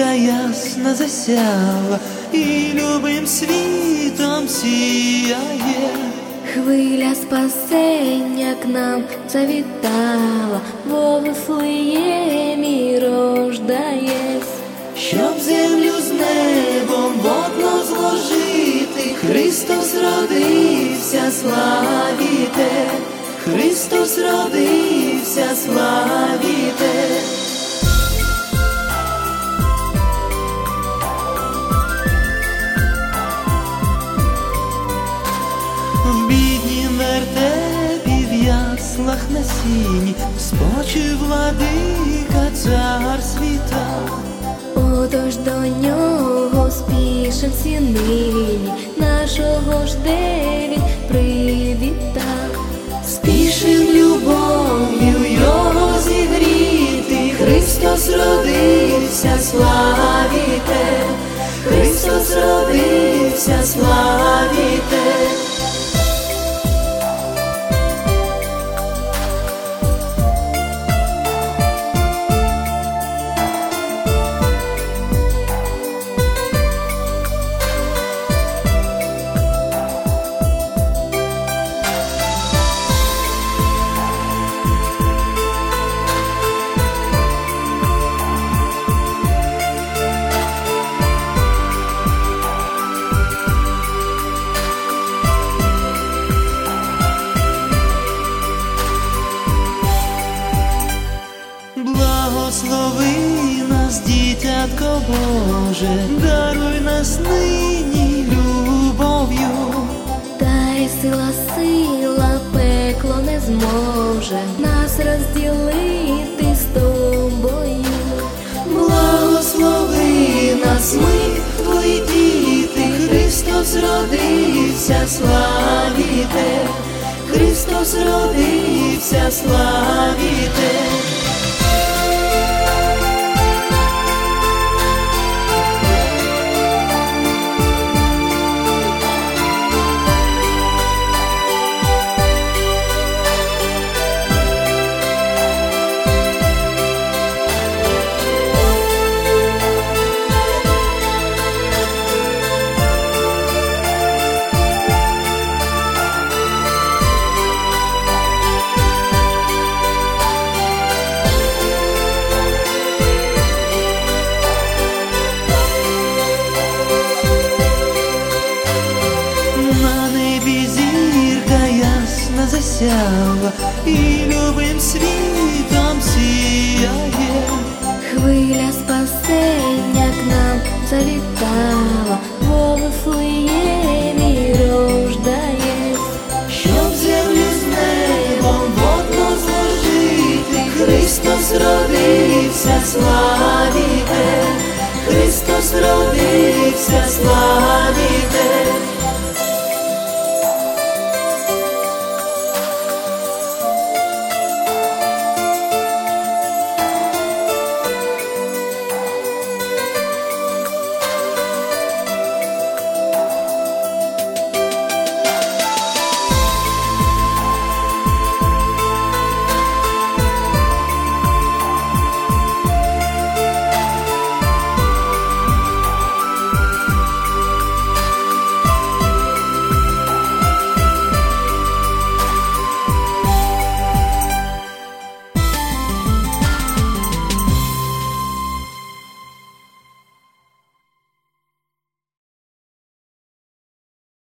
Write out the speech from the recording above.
ясно засяла і любим світом сіяє. Хвиля спасення к нам завітала, во Вифлеємі рождаєсь. Щоб землю з небом в одно зложити, Христос родився, славіте, Христос родився, славіте. В біднім вертепі, в яслах на сіні спочив владика, цар світа. Отож до нього спішим всі нині, нашого жде він привітав. Спішим любов'ю його зігріти, Христос родився, славіте, Христос родився, славіте. Благослови нас, дитятко Боже, даруй нас нині любов'ю. Та й сила пекло не зможе нас розділити з тобою. Благослови нас, ми твої діти, Христос родився, славіте, Христос родився, славіте. Засяла і любим світом сіяє. Хвиля спасення к нам завітала, во Вифлеємі рождаєсь. Щоб землю з небом в одно зложити, Христос родився, славіте, Христос родився, славіте.